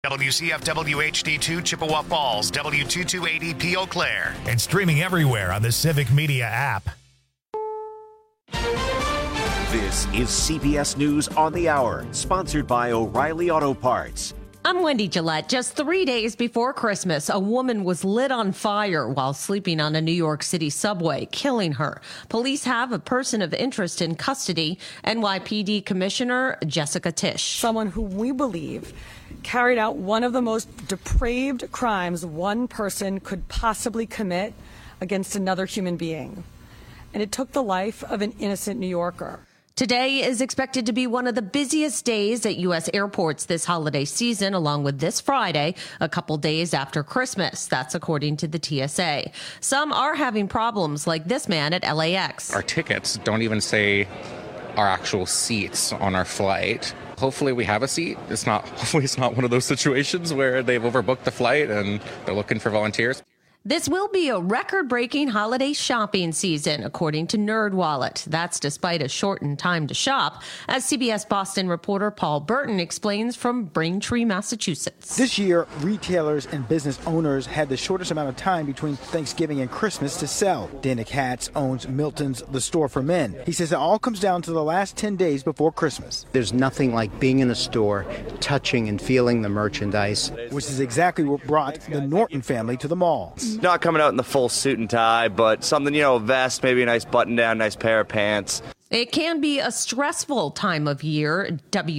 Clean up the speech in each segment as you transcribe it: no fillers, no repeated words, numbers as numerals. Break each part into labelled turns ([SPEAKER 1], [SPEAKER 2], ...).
[SPEAKER 1] WCFW HD2 Chippewa Falls, W2280P Eau Claire.
[SPEAKER 2] And streaming everywhere on the Civic Media app.
[SPEAKER 3] This is CBS News on the Hour, sponsored by O'Reilly Auto Parts.
[SPEAKER 4] I'm Wendy Gillette. Just 3 days before Christmas, a woman was lit on fire while sleeping on a New York City subway, killing her. Police have a person of interest in custody, NYPD Commissioner Jessica Tisch.
[SPEAKER 5] Someone who we believe carried out one of the most depraved crimes one person could possibly commit against another human being. And it took the life of an innocent New Yorker.
[SPEAKER 4] Today is expected to be one of the busiest days at U.S. airports this holiday season, along with this Friday, a couple days after Christmas. That's according to the TSA. Some are having problems, like this man at LAX.
[SPEAKER 6] Our tickets don't even say our actual seats on our flight. Hopefully we have a seat. Hopefully it's not one of those situations where they've overbooked the flight and they're looking for volunteers.
[SPEAKER 4] This will be a record-breaking holiday shopping season, according to NerdWallet. That's despite a shortened time to shop, as CBS Boston reporter Paul Burton explains from Braintree, Massachusetts.
[SPEAKER 7] This year, retailers and business owners had the shortest amount of time between Thanksgiving and Christmas to sell. Dana Katz owns Milton's The Store for Men. He says it all comes down to the last 10 days before Christmas.
[SPEAKER 8] There's nothing like being in a store, touching and feeling the merchandise.
[SPEAKER 7] Which is exactly what brought the Norton family to the mall.
[SPEAKER 9] Not coming out in the full suit and tie, but something, a vest, maybe a nice button down, nice pair of pants.
[SPEAKER 4] It can be a stressful time of year.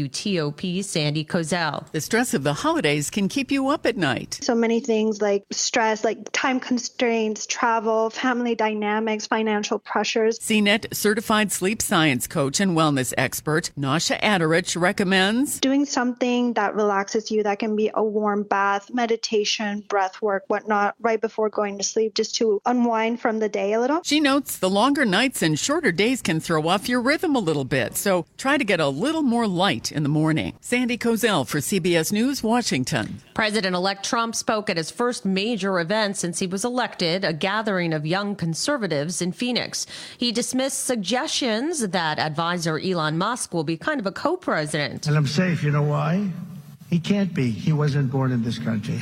[SPEAKER 4] WTOP Sandy Kozel.
[SPEAKER 10] The stress of the holidays can keep you up at night.
[SPEAKER 11] So many things like stress, like time constraints, travel, family dynamics, financial pressures.
[SPEAKER 10] CNET certified sleep science coach and wellness expert Nasha Adarich recommends
[SPEAKER 11] doing something that relaxes you. That can be a warm bath, meditation, breath work, whatnot, right before going to sleep, just to unwind from the day a little.
[SPEAKER 10] She notes the longer nights and shorter days can throw off your rhythm a little bit, so try to get a little more light in the morning. Sandy Kozel for CBS News, Washington.
[SPEAKER 4] President-elect Trump spoke at his first major event since he was elected, a gathering of young conservatives in Phoenix. He dismissed suggestions that advisor Elon Musk will be kind of a co-president.
[SPEAKER 12] And I'm safe. You know why? He can't be. He wasn't born in this country.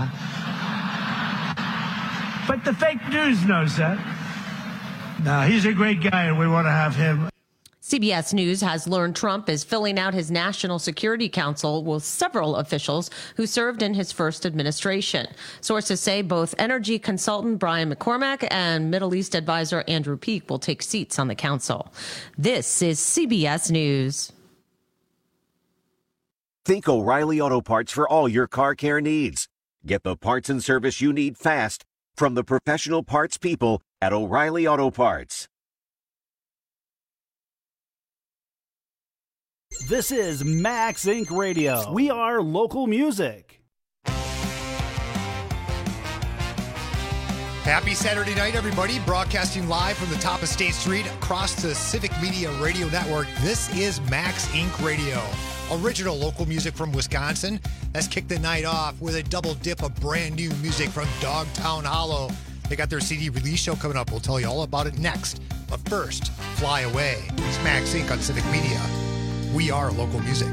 [SPEAKER 12] But the fake news knows that. No, he's a great guy, and we want to have him.
[SPEAKER 4] CBS News has learned Trump is filling out his National Security Council with several officials who served in his first administration. Sources say both energy consultant Brian McCormack and Middle East advisor Andrew Peek will take seats on the council. This is CBS News.
[SPEAKER 3] Think O'Reilly Auto Parts for all your car care needs. Get the parts and service you need fast from the professional parts people at O'Reilly Auto Parts.
[SPEAKER 13] This is Max Inc. Radio. We are local music.
[SPEAKER 14] Happy Saturday night, everybody. Broadcasting live from the top of State Street across the Civic Media Radio Network. This is Max Inc. Radio. Original local music from Wisconsin. Let's kick the night off with a double dip of brand new music from Dogtown Hollow. They got their CD release show coming up. We'll tell you all about it next. But first, Fly Away. It's Max Inc. on Civic Media. We are local music.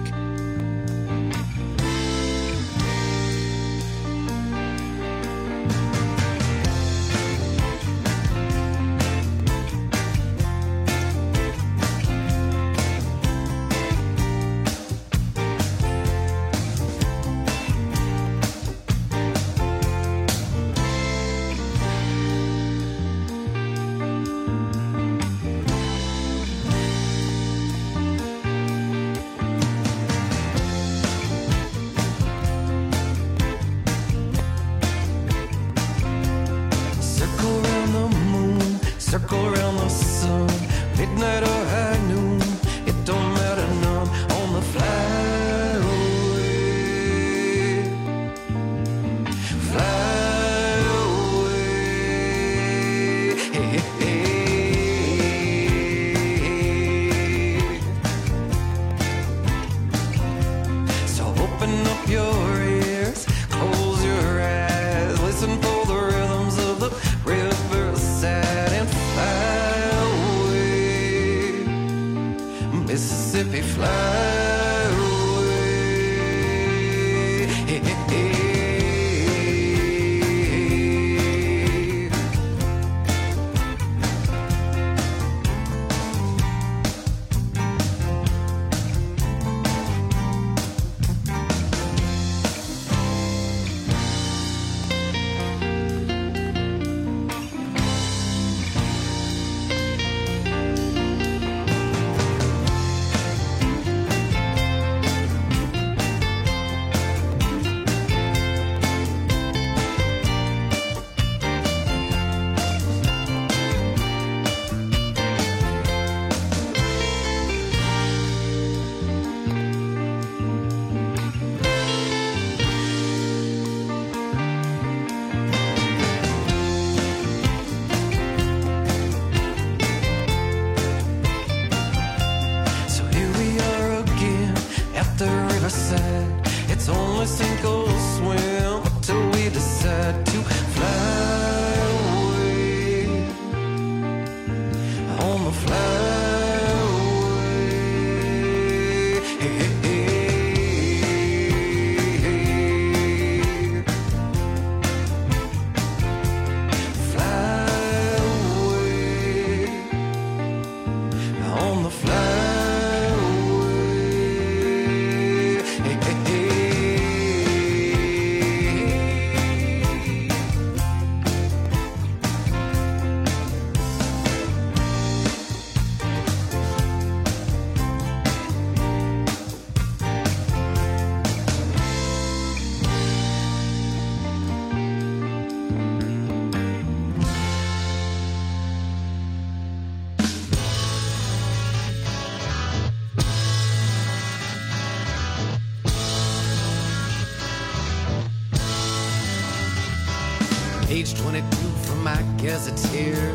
[SPEAKER 15] Page 22 from my gazetteer.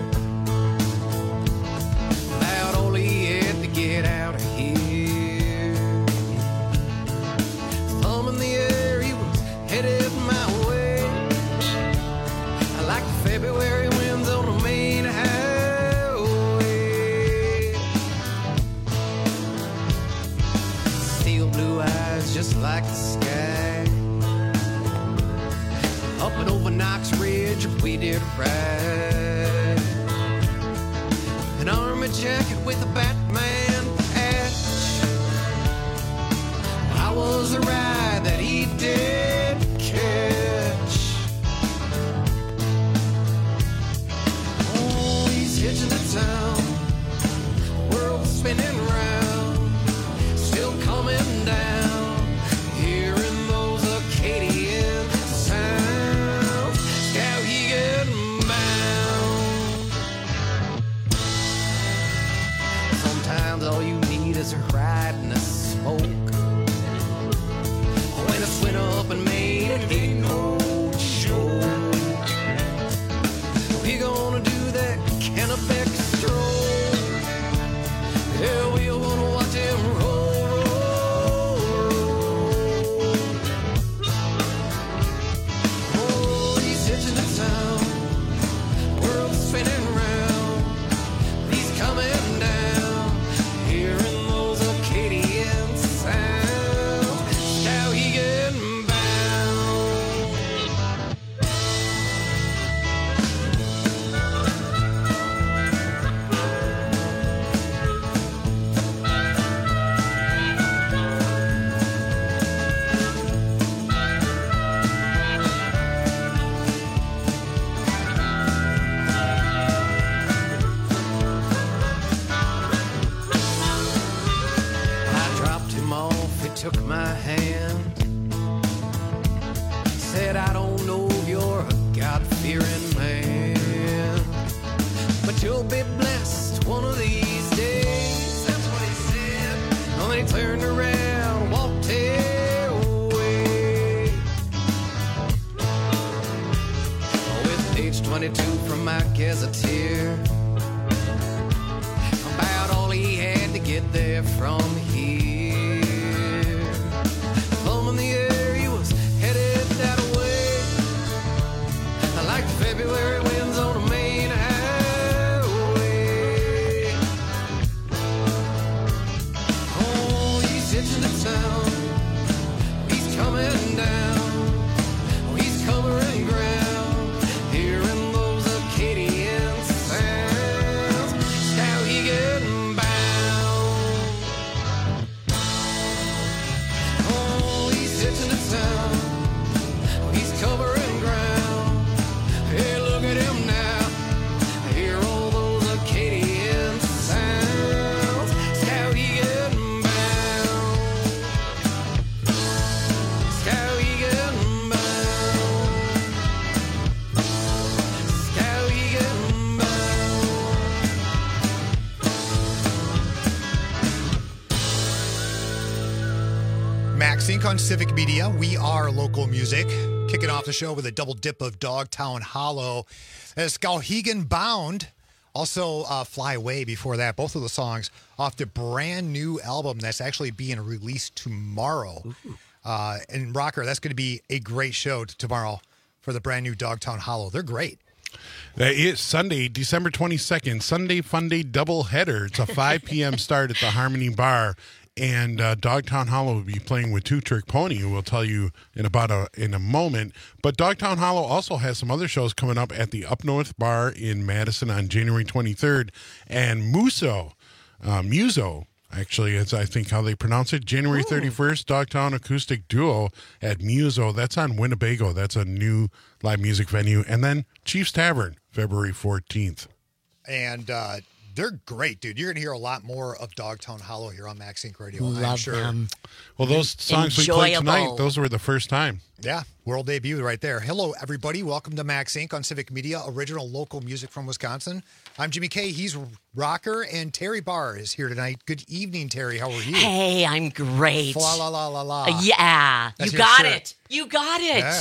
[SPEAKER 15] About all he had to get out of here. Thumb in the air, he was headed my way. I like the February winds on the main highway. Steel blue eyes just like the sky. Up and over Knox Ridge, we did ride. An army jacket with a Batman patch. I was a ride that he did catch. Oh, he's hitching to town. World spinning round. Still coming down. Hearing those Acadian sounds. Skowhegan bound. Sometimes all you need is a ride and a smoke. When it's winter up in Maine, it ain't no joke. We gonna do that Kennebec stroll. Yeah, we gonna watch him roll, roll. Oh, he's hitching to town. World spinning round. He's coming down. Hearing those Acadian sounds. How he getting bound. I dropped him off, he took my hand. Said, I don't know if you're a God-fearing man, but you'll be blessed one of these days. That's what he said. And then he turned around, walked away. With page 22 from my gazetteer. About all he had to get there from here. Thumb in the air, he was headed that way. I like the February winds on the main highway. Oh, he's hitching to town. He's coming down. Oh, he's covering ground. Hearing those Acadian sounds. How he getting bound. Oh, he's hitching to town. Oh, he's covering ground. Hey, look at him now. Hear all those Acadian sounds. How he getting bound. How he getting bound. How he getting bound.
[SPEAKER 14] Max Inc. on Civic Media. We are local music. Kicking off the show with a double dip of Dogtown Hollow. Skowhegan Bound. Also Fly Away before that. Both of the songs off the brand new album that's actually being released tomorrow. And Rocker, that's going to be a great show tomorrow for the brand new Dogtown Hollow. They're great.
[SPEAKER 16] That is Sunday, December 22nd, Sunday Fun Day doubleheader. It's a 5 p.m. start at the Harmony Bar. And Dogtown Hollow will be playing with Two Trick Pony, who we'll tell you in a moment. But Dogtown Hollow also has some other shows coming up at the Up North Bar in Madison on January 23rd. And Muso, actually, it's I think how they pronounce it, January 31st, Dogtown Acoustic Duo at Muso. That's on Winnebago. That's a new live music venue. And then Chief's Tavern, February 14th.
[SPEAKER 14] And they're great, dude. You're going to hear a lot more of Dogtown Hollow here on Max Inc. Radio. I'm
[SPEAKER 4] Love
[SPEAKER 14] sure.
[SPEAKER 4] them.
[SPEAKER 16] Well, those songs we played tonight, those were the first time.
[SPEAKER 14] Yeah, world debut right there. Hello, everybody. Welcome to Max Inc. on Civic Media, original local music from Wisconsin. I'm Jimmy K. He's Rocker, and Terry Barr is here tonight. Good evening, Terry. How are you?
[SPEAKER 17] Hey, I'm great.
[SPEAKER 14] La la la la la.
[SPEAKER 17] Yeah,
[SPEAKER 14] That's
[SPEAKER 17] you
[SPEAKER 14] your
[SPEAKER 17] got
[SPEAKER 14] shirt.
[SPEAKER 17] it. You got it.
[SPEAKER 14] Yeah.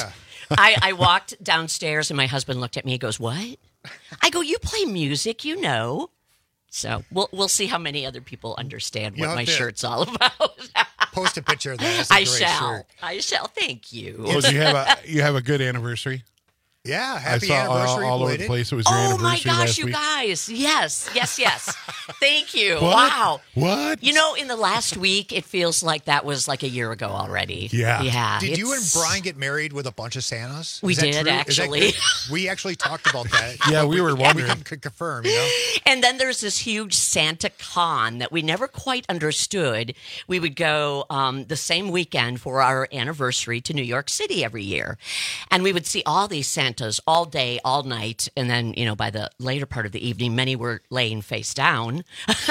[SPEAKER 17] I walked downstairs and my husband looked at me. He goes, "What?" I go, "You play music, you know." So we'll see how many other people understand what my shirt's all about.
[SPEAKER 14] Post a picture of that. That's a great shirt.
[SPEAKER 17] I shall. Thank you.
[SPEAKER 16] Well, you have a good anniversary?
[SPEAKER 14] Yeah, happy
[SPEAKER 16] I saw
[SPEAKER 14] anniversary.
[SPEAKER 16] all over the place. It was your anniversary
[SPEAKER 17] my gosh,
[SPEAKER 16] last
[SPEAKER 17] you
[SPEAKER 16] week.
[SPEAKER 17] guys. Yes. Thank you.
[SPEAKER 16] What?
[SPEAKER 17] Wow.
[SPEAKER 16] What?
[SPEAKER 17] You know, in the last week, it feels like that was like a year ago already.
[SPEAKER 16] Yeah.
[SPEAKER 17] Yeah.
[SPEAKER 14] Did you and Brian get married with a bunch of Santas?
[SPEAKER 17] We
[SPEAKER 14] Is that
[SPEAKER 17] did,
[SPEAKER 14] true?
[SPEAKER 17] actually.
[SPEAKER 14] We actually talked about that.
[SPEAKER 16] Yeah, we were wondering.
[SPEAKER 14] We could confirm, you know?
[SPEAKER 17] And then there's this huge Santa Con that we never quite understood. We would go the same weekend for our anniversary to New York City every year. And we would see all these Santas all day, all night. And then, you know, by the later part of the evening, many were laying face down.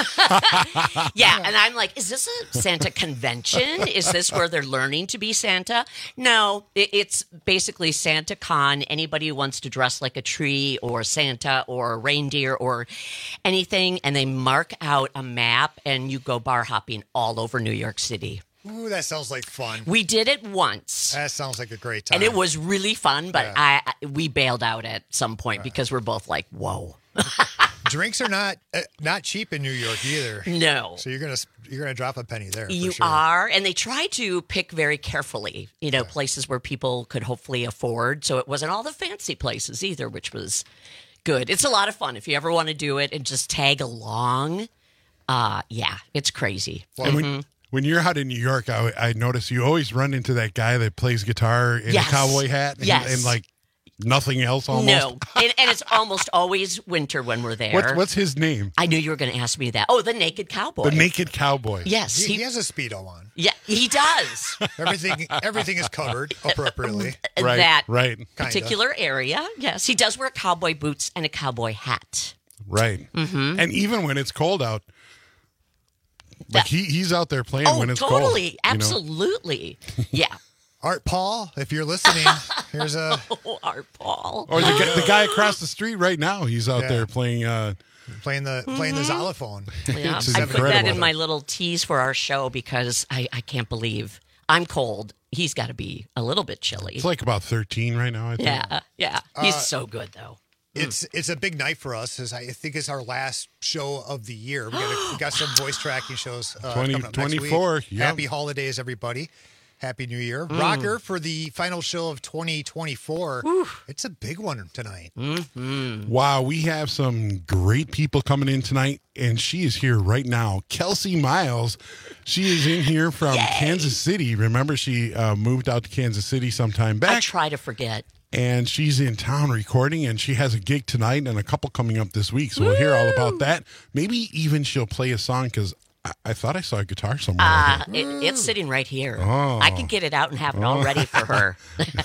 [SPEAKER 17] Yeah. And I'm like, is this a Santa convention? Is this where they're learning to be Santa? No, it's basically Santa Con. Anybody who wants to dress like a tree or Santa or a reindeer or anything, and they mark out a map and you go bar hopping all over New York City.
[SPEAKER 14] Ooh, that sounds like fun.
[SPEAKER 17] We did it once.
[SPEAKER 14] That sounds like a great time.
[SPEAKER 17] And it was really fun, but we bailed out at some point because we're both like, whoa.
[SPEAKER 14] Drinks are not cheap in New York either.
[SPEAKER 17] No.
[SPEAKER 14] So you're gonna drop a penny there.
[SPEAKER 17] You
[SPEAKER 14] for sure.
[SPEAKER 17] are, and they try to pick very carefully, you know, places where people could hopefully afford. So it wasn't all the fancy places either, which was good. It's a lot of fun if you ever want to do it and just tag along. Yeah, it's crazy.
[SPEAKER 16] And when you're out in New York, I notice you always run into that guy that plays guitar in a cowboy hat and like nothing else almost.
[SPEAKER 17] No, and it's almost always winter when we're there.
[SPEAKER 16] What's his name?
[SPEAKER 17] I knew you were going to ask me that. Oh, the Naked Cowboy.
[SPEAKER 16] The Naked Cowboy.
[SPEAKER 17] Yes.
[SPEAKER 14] He has a Speedo on.
[SPEAKER 17] Yeah, he does.
[SPEAKER 14] Everything is covered appropriately.
[SPEAKER 17] That
[SPEAKER 16] particular
[SPEAKER 17] area, yes. He does wear cowboy boots and a cowboy hat.
[SPEAKER 16] Right. Mm-hmm. And even when it's cold out, like he's out there playing when it's cold.
[SPEAKER 17] Totally. Absolutely. Yeah.
[SPEAKER 14] Art Paul, if you're listening, here's a...
[SPEAKER 17] Art Paul.
[SPEAKER 16] Or the guy across the street right now, he's out there playing...
[SPEAKER 14] Playing the xylophone.
[SPEAKER 17] Yeah. I put that in my little tease for our show because I can't believe I'm cold. He's got to be a little bit chilly.
[SPEAKER 16] It's like about 13 right now, I think.
[SPEAKER 17] Yeah. He's so good, though.
[SPEAKER 14] It's a big night for us. I think it's our last show of the year. We got some voice tracking shows coming up next week.
[SPEAKER 16] 24. Yep.
[SPEAKER 14] Happy holidays, everybody. Happy New Year. Rocker, for the final show of 2024, it's a big one tonight.
[SPEAKER 17] Mm-hmm.
[SPEAKER 16] Wow, we have some great people coming in tonight, and she is here right now. Kelsey Miles, she is in here from Kansas City. Remember, she moved out to Kansas City sometime back.
[SPEAKER 17] I try to forget.
[SPEAKER 16] And she's in town recording, and she has a gig tonight and a couple coming up this week. So we'll hear all about that. Maybe even she'll play a song because I thought I saw a guitar somewhere.
[SPEAKER 17] It's sitting right here.
[SPEAKER 16] Oh.
[SPEAKER 17] I can get it out and have it all ready for her.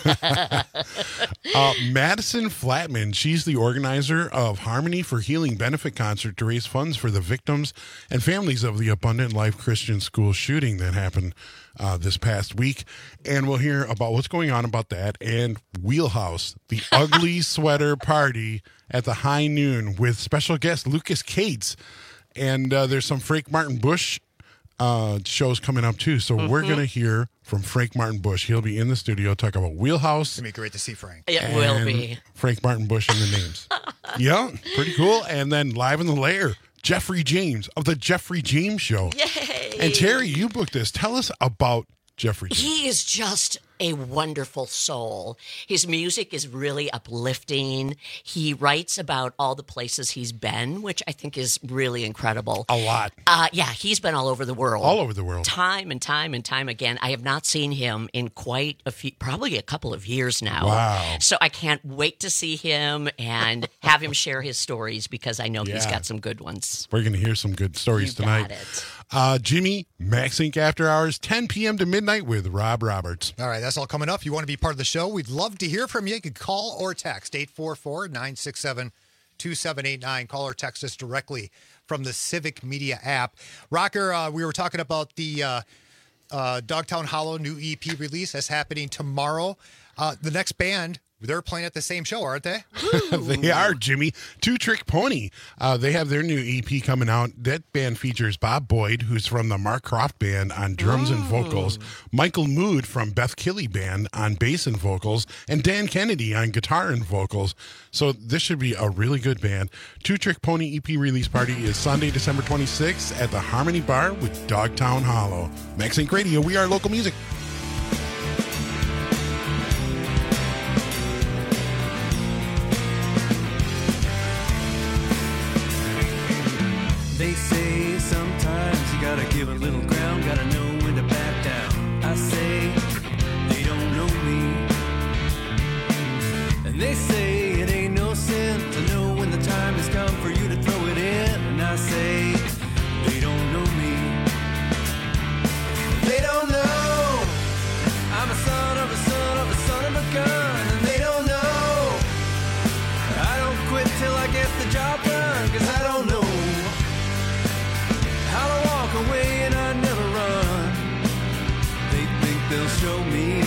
[SPEAKER 16] Madison Flatman, she's the organizer of Harmony for Healing benefit concert to raise funds for the victims and families of the Abundant Life Christian School shooting that happened this past week. And we'll hear about what's going on about that and Wheelhouse, the ugly sweater party at the high noon with special guest Lucas Cates. And there's some Frank Martin Bush shows coming up, too. So we're going to hear from Frank Martin Bush. He'll be in the studio talking about Wheelhouse.
[SPEAKER 14] It's going to be great to see Frank.
[SPEAKER 17] It will be.
[SPEAKER 16] Frank Martin Bush in the names. Yeah, pretty cool. And then live in the lair, Jeffrey James of the Jeffrey James Show.
[SPEAKER 17] Yay!
[SPEAKER 16] And Terry, you booked this. Tell us about Jeffrey James.
[SPEAKER 17] He is just a wonderful soul. His music is really uplifting. He writes about all the places he's been, which I think is really incredible.
[SPEAKER 16] A lot.
[SPEAKER 17] Yeah, he's been all over the world.
[SPEAKER 16] All over the world.
[SPEAKER 17] Time and time and time again. I have not seen him in quite probably a couple of years now.
[SPEAKER 16] Wow.
[SPEAKER 17] So I can't wait to see him and have him share his stories because I know he's got some good ones.
[SPEAKER 16] We're going to hear some good stories tonight. Jimmy, Max Inc. After Hours, 10 p.m. to midnight with Rob Roberts.
[SPEAKER 14] All right, that's all coming up. If you want to be part of the show, we'd love to hear from you. You can call or text 844-967-2789. Call or text us directly from the Civic Media app. Rocker, we were talking about the Dogtown Hollow new EP release. That's happening tomorrow. The next band They're playing at the same show, aren't they?
[SPEAKER 16] They are, Jimmy. Two Trick Pony. They have their new EP coming out. That band features Bob Boyd, who's from the Mark Croft Band on drums and vocals, Michael Mood from Beth Killy Band on bass and vocals, and Dan Kennedy on guitar and vocals. So this should be a really good band. Two Trick Pony EP release party is Sunday, December 26th at the Harmony Bar with Dogtown Hollow. Max Inc. Radio, we are local music.
[SPEAKER 15] They say sometimes you gotta give a little ground, gotta know when to back down. I say they don't know me, and they say it ain't no sin to know when the time has come for you to throw it in. And I say they don't know me, they don't know I'm a son of a son of a son of a gun, and they don't know I don't quit till I get the job done, 'cause I don't know how to walk away and I never run. They think they'll show me,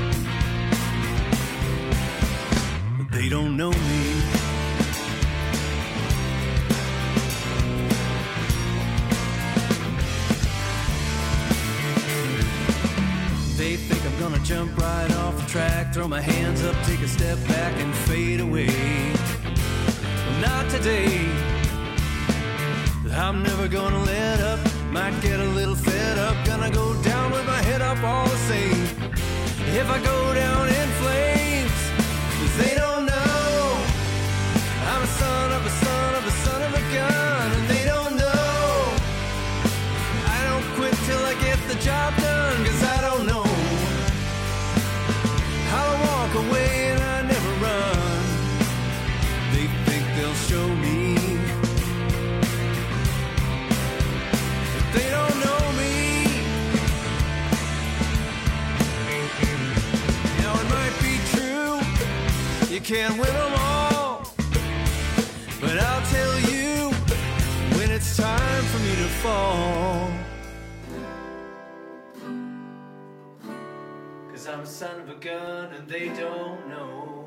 [SPEAKER 15] but they don't know me. They think I'm gonna jump right off the track, throw my hands up, take a step back and fade away. Well, not today. I'm never gonna let up, might get a little fed up, gonna go down with my head up all the same. If I go down in flames, 'cause they don't know I'm a son of a son of a son of a gun, and they don't know I don't quit till I get the job done, 'cause I don't know how to walk away and I never run. They think they'll show me, they don't know me. Now it might be true, you can't win them all, but I'll tell you when it's time for me to fall. 'Cause I'm a son of a gun and they don't know.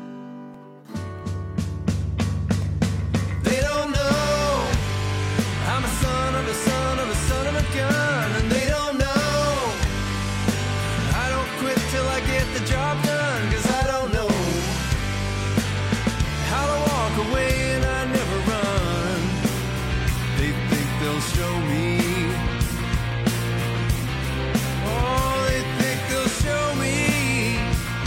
[SPEAKER 15] They don't know I'm a son of a son of a son of a gun, and they don't know I don't quit till I get the job done, 'cause I don't know how to walk away and I never run. They think they'll show me, oh, they think they'll show me,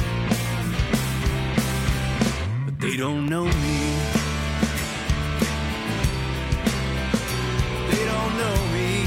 [SPEAKER 15] but they don't know me. They don't know me.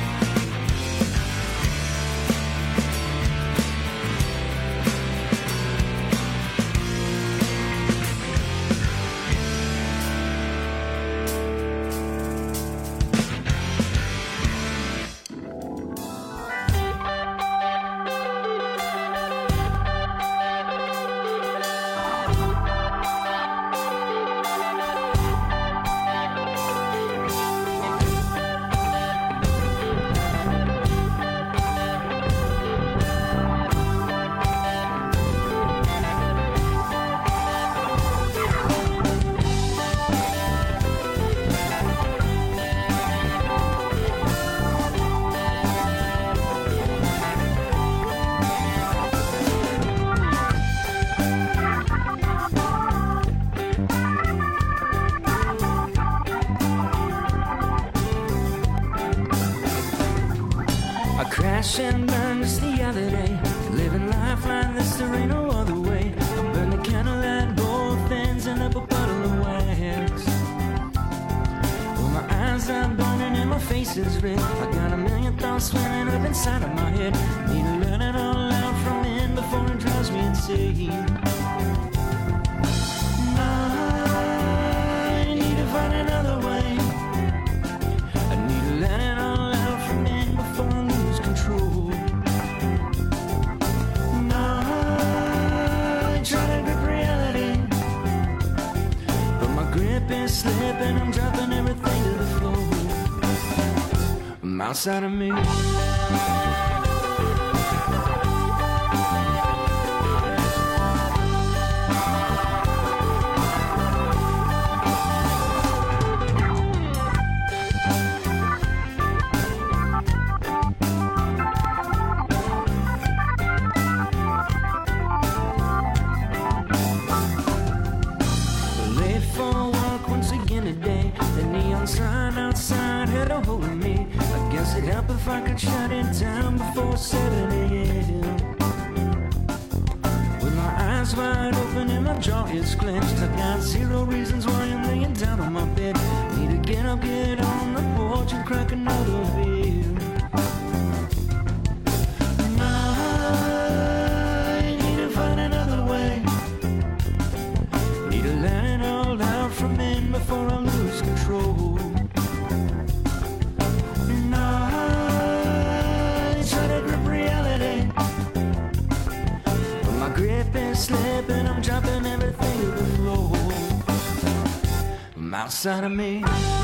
[SPEAKER 18] Crash and burn just the other day. Living life like this, there ain't no other way. Burn the candle at both ends and up a puddle of wax. Well, my eyes are burning and my face is red. I got a million thoughts swimming up inside of my head. Need to let it all out from in before it drives me insane. I need to find another way. I need to let it all out from in before I lose control. I try to grip reality, but my grip is slipping. I'm dropping everything to the floor. I'm outside of me. if I could shut it down before 7 a.m. With my eyes wide open and my jaw is clenched, I got 0 reasons why I'm laying down on my bed. Need to get up, get on the porch and crack another beer. I need to find another way. Need to let it all out from in before I lose control. And I try to grip reality, but my grip is slipping. I'm dropping everything to the floor. I'm outside of me.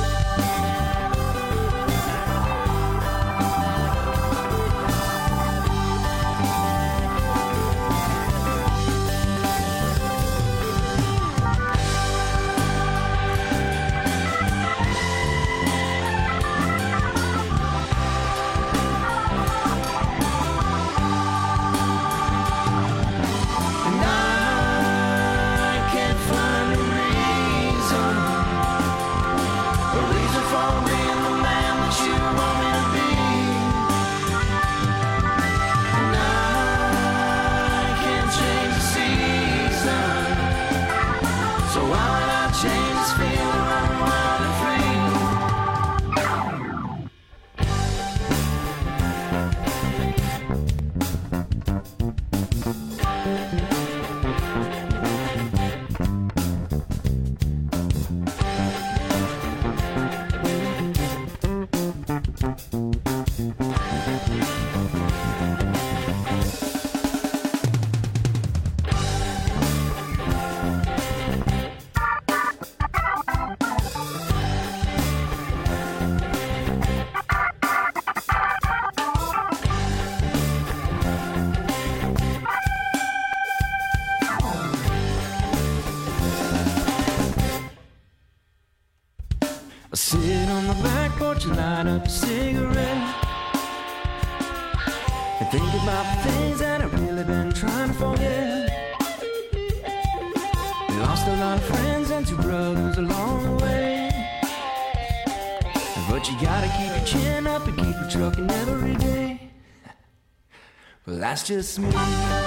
[SPEAKER 18] Sit on the back porch and light up a cigarette and think about the things that I've really been trying to forget. Lost a lot of friends and 2 brothers along the way, but you gotta keep your chin up and keep it trucking every day. Well, that's just me.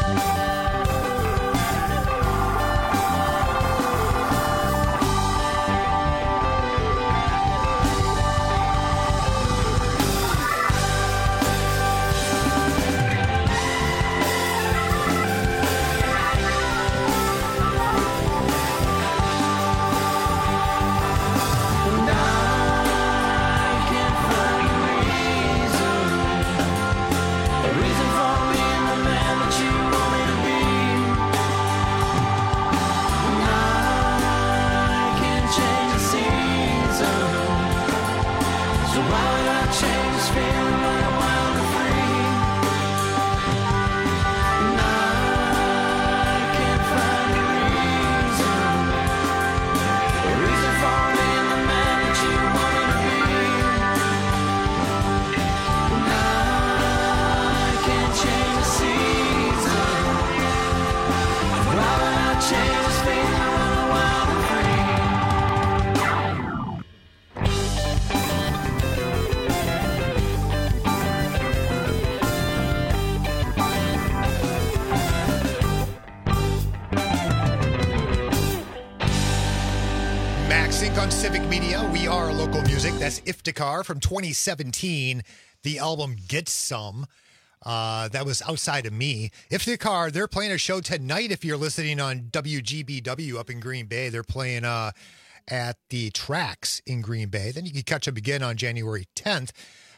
[SPEAKER 14] On Civic Media, we are local music. That's Iftikhar from 2017. The album Get Some. That was Outside of Me. Iftikhar, they're playing a show tonight if you're listening on WGBW up in Green Bay. They're playing at the Tracks in Green Bay. Then you can catch them again on January 10th.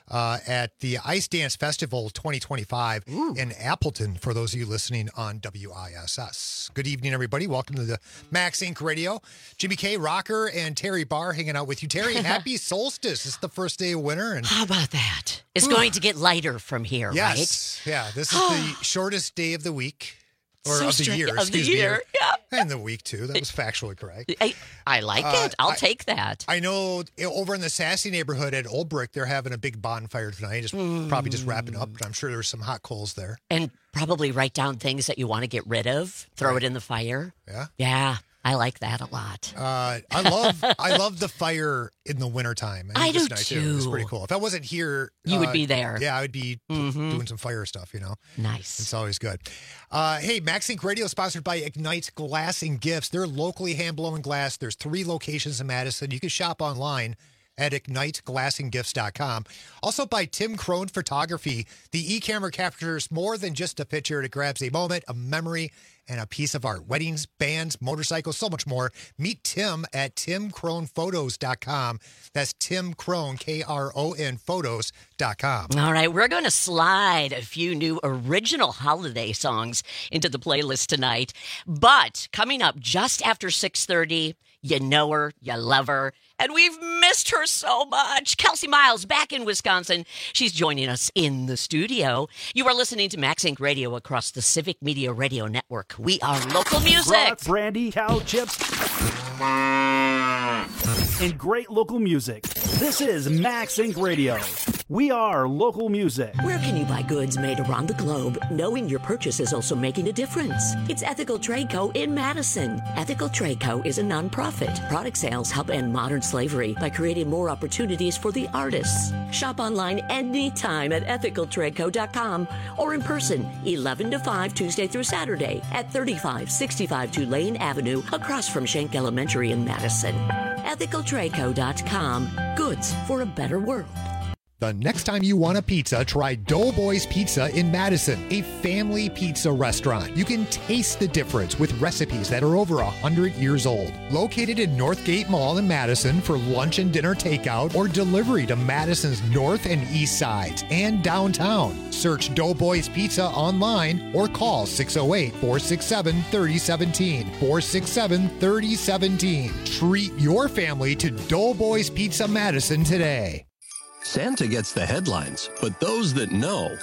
[SPEAKER 14] At the Ice Dance Festival 2025 in Appleton, for those of you listening on WISS. Good evening, everybody. Welcome to the Max Inc. Radio. Jimmy K, Rocker, and Terry Barr hanging out with you. Terry, happy solstice. It's the first day of winter. And
[SPEAKER 17] how about that? It's going to get lighter from here, right?
[SPEAKER 14] Yes. Yeah, this is the shortest day of the week. Or
[SPEAKER 17] So
[SPEAKER 14] of the year,
[SPEAKER 17] strange. Of the
[SPEAKER 14] excuse me.
[SPEAKER 17] year, yeah.
[SPEAKER 14] And the week, too. That was factually correct.
[SPEAKER 17] I like it. I'll take that.
[SPEAKER 14] I know over in the Sassy neighborhood at Old Brick, they're having a big bonfire tonight. It's probably just wrapping up, but I'm sure there's some hot coals there.
[SPEAKER 17] And probably write down things that you want to get rid of. Throw it in the fire.
[SPEAKER 14] Yeah?
[SPEAKER 17] Yeah. I like that a lot.
[SPEAKER 14] I love the fire in the wintertime.
[SPEAKER 17] I do
[SPEAKER 14] night,
[SPEAKER 17] too.
[SPEAKER 14] It's pretty cool. If I wasn't here,
[SPEAKER 17] You would be there.
[SPEAKER 14] Yeah, I would be doing some fire stuff.
[SPEAKER 17] Nice.
[SPEAKER 14] It's always good. Hey, Max Inc. Radio is sponsored by Ignite Glass and Gifts. They're locally hand-blown glass. There's 3 locations in Madison. You can shop online at IgniteGlassandGifts.com. Also by Tim Crone Photography. The e-camera captures more than just a picture. It grabs a moment, a memory, and a piece of art. Weddings, bands, motorcycles, so much more. Meet Tim at TimCronePhotos.com. That's Tim Crone, K-R-O-N, Photos.com.
[SPEAKER 17] All right, we're going to slide a few new original holiday songs into the playlist tonight. But coming up just after 6:30, you know her, you love her, and we've missed her so much. Kelsey Miles back in Wisconsin. She's joining us in the studio. You are listening to Max Inc. Radio across the Civic Media Radio Network. We are local music.
[SPEAKER 13] Brats, brandy, cow chips, and great local music. This is Max Inc. Radio. We are local music.
[SPEAKER 19] Where can you buy goods made around the globe, knowing your purchase is also making a difference? It's Ethical Trade Co. in Madison. Ethical Trade Co. is a nonprofit. Product sales help end modern slavery by creating more opportunities for the artists. Shop online anytime at ethicaltradeco.com or in person 11 to 5 Tuesday through Saturday at 3565 Tulane Avenue across from Schenck Elementary in Madison. ethicaltradeco.com. Goods for a better world.
[SPEAKER 14] The next time you want a pizza, try Doughboys Pizza in Madison, a family pizza restaurant. You can taste the difference with recipes that are over 100 years old. Located in Northgate Mall in Madison for lunch and dinner takeout or delivery to Madison's north and east sides and downtown. Search Doughboys Pizza online or call 608-467-3017. 467-3017. Treat your family to Doughboys Pizza Madison today.
[SPEAKER 20] Santa gets the headlines, but those that know,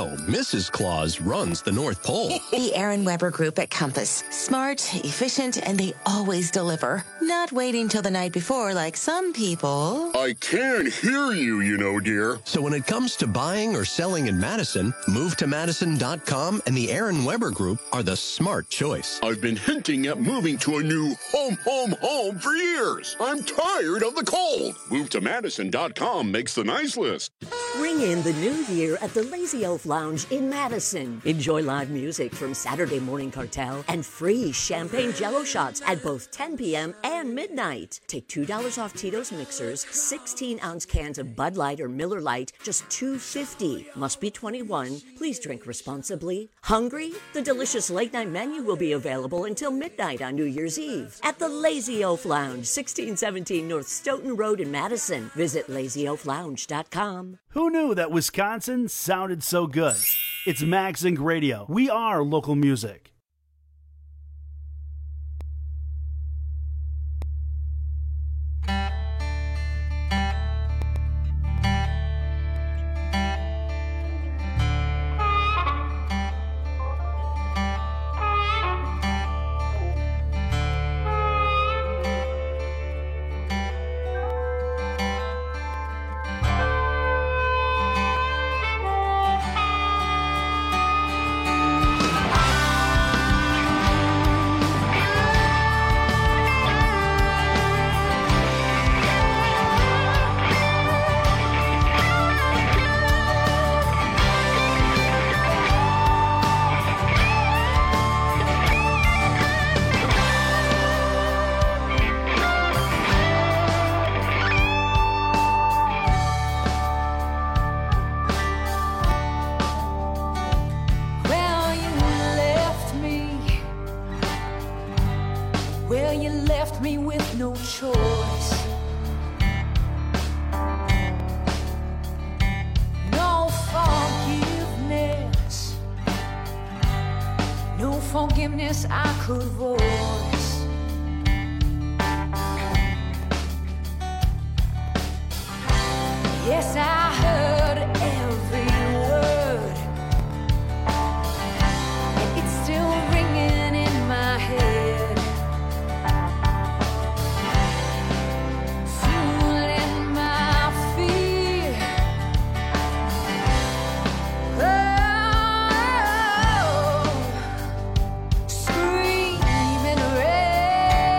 [SPEAKER 20] Mrs. Claus runs the North Pole.
[SPEAKER 21] The Aaron Weber Group at Compass. Smart, efficient, and they always deliver. Not waiting till the night before like some people.
[SPEAKER 20] I can't hear you, dear. So when it comes to buying or selling in Madison, move to Madison.com and the Aaron Weber Group are the smart choice. I've been hinting at moving to a new home for years. I'm tired of the cold. Move to Madison.com makes the nice list.
[SPEAKER 19] Ring in the new year at the Lazy Oaf Lounge in Madison. Enjoy live music from Saturday Morning Cartel and free champagne jello shots at both 10 p.m. and midnight. Take $2 off Tito's mixers, 16-ounce cans of Bud Light or Miller Lite, just $2.50. Must be 21. Please drink responsibly. Hungry? The delicious late-night menu will be available until midnight on New Year's Eve at the Lazy Oaf Lounge, 1617 North Stoughton Road in Madison. Visit LazyOafLounge.com.
[SPEAKER 13] Who knew that Wisconsin sounded so good? It's Max Inc. Radio. We are local music.
[SPEAKER 22] Screaming red.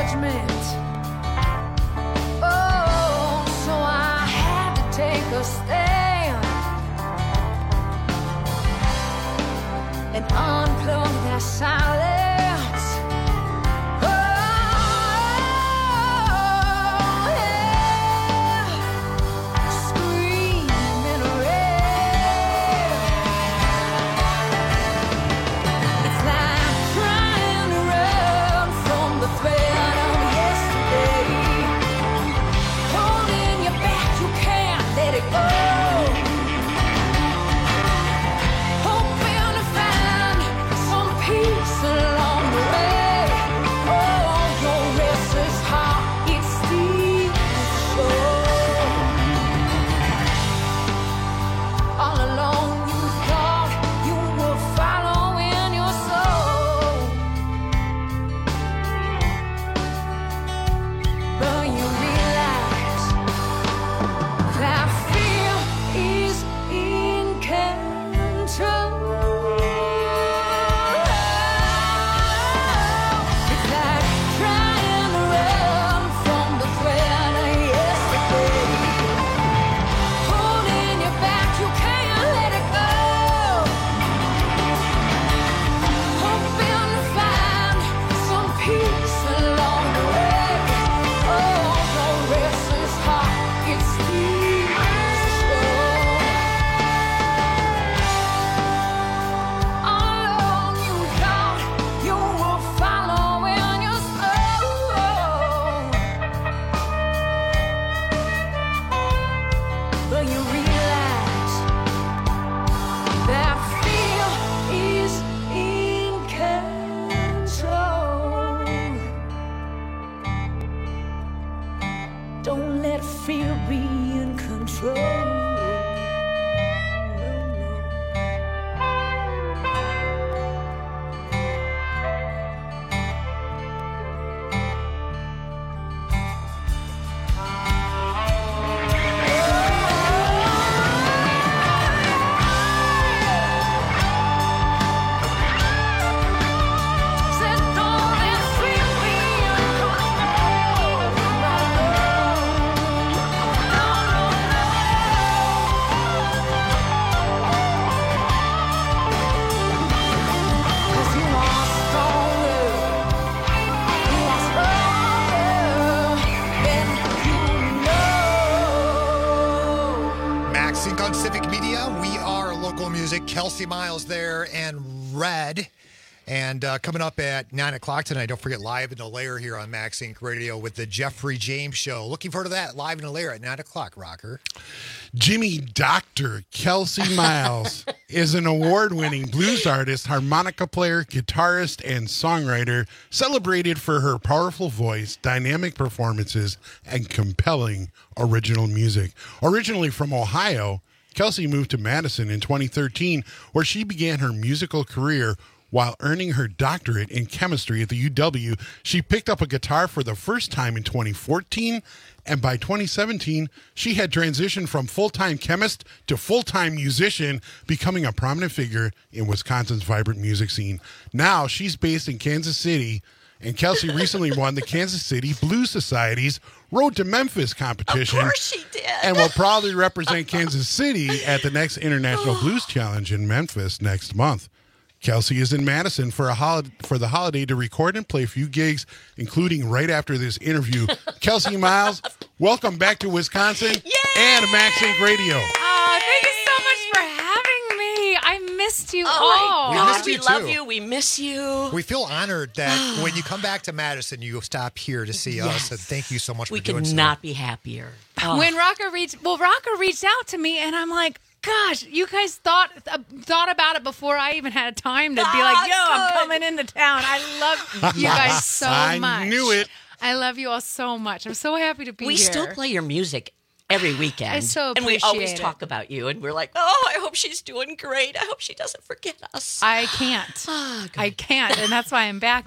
[SPEAKER 15] judgment. Oh, so I had to take a stand and unplug that silence. Oh, yeah. Screaming red. It's like trying to run from the threat of yesterday. Holding you back, you can't let it go. Hoping to find some peace along the way. Oh, your restless heart, it steals the show. All alone you thought you were following your soul, but you realize that fear is in control. It's like trying to run from the threat of yesterday. Holding you back, you can't let it go. Hoping to find some peace along the way. Oh, the restless heart, it steals the show. All along you thought you were following your soul, but you realize that fear is in control. Don't let fear be in control. Said don't let fear be in control. Cause you are stronger. You are stronger than you know.
[SPEAKER 14] Max Inc. on Civic Media. We are local music. Kelsey Miles there and Red. And coming up at 9 o'clock tonight, don't forget Live in the Lair here on Max Inc. Radio with the Jeffrey James Show. Looking forward to that. Live in the Lair at 9 o'clock, Rocker.
[SPEAKER 16] Jimmy Dr. Kelsey Miles is an award-winning blues artist, harmonica player, guitarist, and songwriter, celebrated for her powerful voice, dynamic performances, and compelling original music. Originally from Ohio, Kelsey moved to Madison in 2013, where she began her musical career. While earning her doctorate in chemistry at the UW, she picked up a guitar for the first time in 2014, and by 2017, she had transitioned from full-time chemist to full-time musician, becoming a prominent figure in Wisconsin's vibrant music scene. Now, she's based in Kansas City, and Kelsey recently won the Kansas City Blues Society's Road to Memphis competition.
[SPEAKER 17] Of course she did.
[SPEAKER 16] And will proudly represent Kansas City at the next International Blues Challenge in Memphis next month. Kelsey is in Madison for the holiday to record and play a few gigs, including right after this interview. Kelsey Miles, welcome back to Wisconsin and Max Inc. Radio.
[SPEAKER 1] Oh, thank you so much for having me. I missed you
[SPEAKER 17] Oh
[SPEAKER 1] all.
[SPEAKER 17] my God,
[SPEAKER 14] missed
[SPEAKER 17] we
[SPEAKER 14] you
[SPEAKER 17] love
[SPEAKER 14] too.
[SPEAKER 17] you. We miss you.
[SPEAKER 14] We feel honored that when you come back to Madison, you stop here to see us. And thank you so much
[SPEAKER 17] We
[SPEAKER 14] for doing
[SPEAKER 17] could
[SPEAKER 14] so.
[SPEAKER 17] not be happier. Oh.
[SPEAKER 1] When Rocker reached out to me, and I'm like, gosh, you guys thought about it before I even had time to be like, yo, I'm coming into town. I love you guys so much.
[SPEAKER 16] I knew it.
[SPEAKER 1] I love you all so much. I'm so happy to be
[SPEAKER 17] We
[SPEAKER 1] here.
[SPEAKER 17] still play your music every weekend.
[SPEAKER 1] I so
[SPEAKER 17] and we always
[SPEAKER 1] appreciate it.
[SPEAKER 17] talk about you, and we're like, oh, I hope she's doing great. I hope she doesn't forget us.
[SPEAKER 1] I can't. I can't, and that's why I'm back.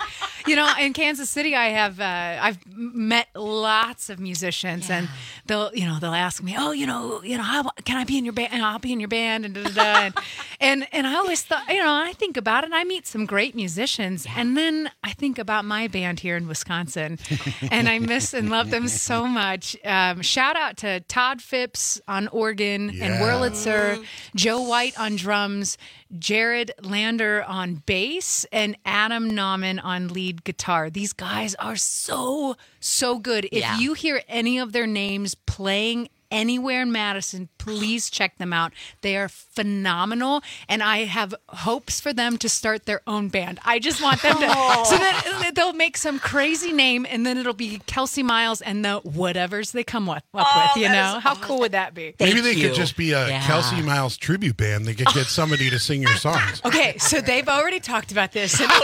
[SPEAKER 1] In Kansas City, I've met lots of musicians, and they'll ask me, how can I be in your band? And I'll be in your band, and and I always thought, I think about it, and I meet some great musicians, and then I think about my band here in Wisconsin, and I miss and love them so much. Shout out to Todd Phipps on organ and Wurlitzer, Joe White on drums, Jared Lander on bass, and Adam Nauman on lead guitar. These guys are so good. If you hear any of their names playing anywhere in Madison, please check them out. They are phenomenal, and I have hopes for them to start their own band. I just want them to, so that they'll make some crazy name, and then it'll be Kelsey Miles and the whatevers they come up with. How cool would that be?
[SPEAKER 16] Maybe they could just be a Kelsey Miles tribute band. They could get somebody to sing your songs.
[SPEAKER 1] Okay, so they've already talked about this, and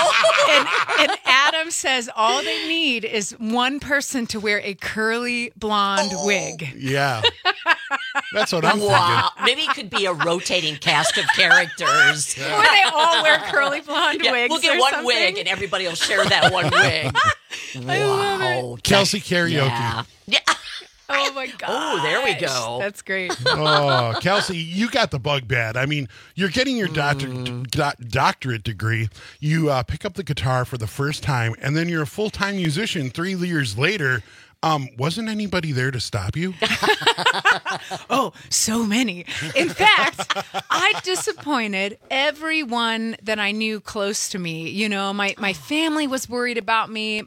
[SPEAKER 1] Adam says all they need is one person to wear a curly blonde wig.
[SPEAKER 16] Yeah. That's what I'm thinking.
[SPEAKER 17] Maybe it could be a rotating cast of characters.
[SPEAKER 1] Where they all wear curly blonde wigs.
[SPEAKER 17] We'll get one wig, and everybody will share that one wig.
[SPEAKER 1] I love it.
[SPEAKER 16] Kelsey karaoke.
[SPEAKER 17] Yeah.
[SPEAKER 1] Oh, my God.
[SPEAKER 17] Oh, there we go.
[SPEAKER 1] That's great.
[SPEAKER 16] Oh, Kelsey, you got the bug bad. I mean, you're getting your doctorate degree. You pick up the guitar for the first time, and then you're a full-time musician 3 years later. Wasn't anybody there to stop you?
[SPEAKER 1] Oh, so many. In fact, I disappointed everyone that I knew close to me. My family was worried about me.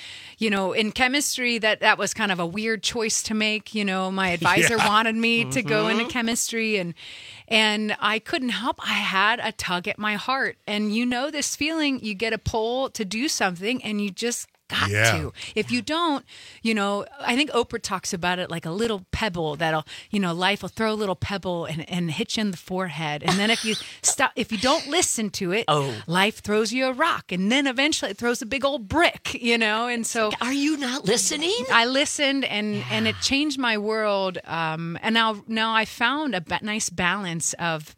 [SPEAKER 1] In chemistry, that was kind of a weird choice to make. My advisor wanted me to go into chemistry, and I couldn't help. I had a tug at my heart. And this feeling, you get a pull to do something, and you just got to. If you don't, I think Oprah talks about it like a little pebble that'll, life will throw a little pebble and hit you in the forehead. And then if you don't listen to it, life throws you a rock. And then eventually it throws a big old brick, And so.
[SPEAKER 17] Are you not listening?
[SPEAKER 1] I listened, and it changed my world. And now I found a nice balance of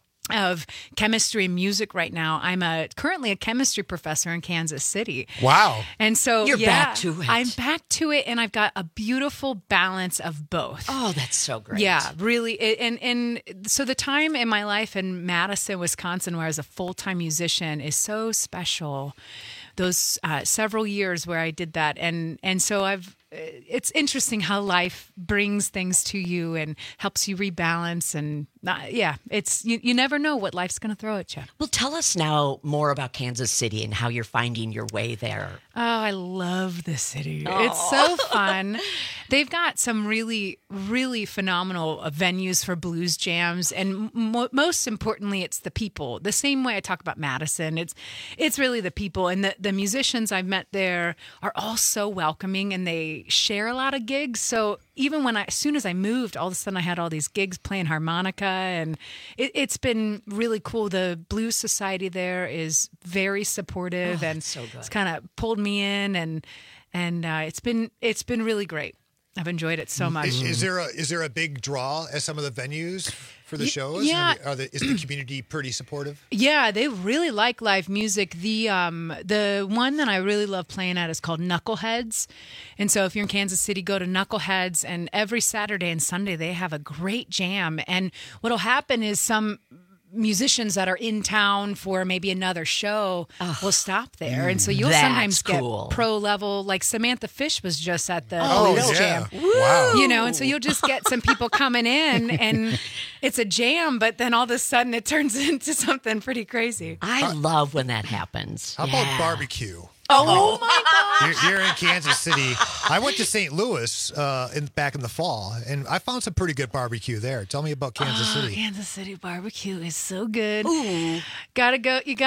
[SPEAKER 1] chemistry and music right now. I'm currently a chemistry professor in Kansas City.
[SPEAKER 16] Wow.
[SPEAKER 1] And so
[SPEAKER 17] you're back to it.
[SPEAKER 1] I'm back to it, and I've got a beautiful balance of both.
[SPEAKER 17] Oh, that's so great.
[SPEAKER 1] Yeah, really. And so the time in my life in Madison, Wisconsin, where I was a full-time musician is so special. Those several years where I did that. And so it's interesting how life brings things to you and helps you rebalance. And it's you never know what life's going to throw at you.
[SPEAKER 17] Well, tell us now more about Kansas City and how you're finding your way there.
[SPEAKER 1] Oh, I love the city. Oh. It's so fun. They've got some really, really phenomenal venues for blues jams. And most importantly, it's the people. The same way I talk about Madison, it's really the people. And the musicians I've met there are all so welcoming, and they share a lot of gigs. So even as soon as I moved, all of a sudden I had all these gigs playing harmonica, and it's been really cool. The Blues Society there is very supportive, and
[SPEAKER 17] so good.
[SPEAKER 1] It's kind of pulled me in, and it's been really great. I've enjoyed it so much.
[SPEAKER 14] Is there a big draw at some of the venues for the shows?
[SPEAKER 1] Yeah.
[SPEAKER 14] Is the community pretty supportive?
[SPEAKER 1] Yeah, they really like live music. The one that I really love playing at is called Knuckleheads. And so if you're in Kansas City, go to Knuckleheads, and every Saturday and Sunday they have a great jam. And what'll happen is some musicians that are in town for maybe another show will stop there, and so you'll sometimes get pro level. Like Samantha Fish was just at the Blues Jam.
[SPEAKER 16] Wow.
[SPEAKER 1] And so you'll just get some people coming in, and it's a jam, but then all of a sudden it turns into something pretty crazy.
[SPEAKER 17] I love when that happens.
[SPEAKER 14] How about barbecue?
[SPEAKER 1] Oh my God!
[SPEAKER 14] Here in Kansas City, I went to St. Louis back in the fall, and I found some pretty good barbecue there. Tell me about Kansas City.
[SPEAKER 1] Kansas City barbecue is so good.
[SPEAKER 17] Ooh.
[SPEAKER 1] Gotta go to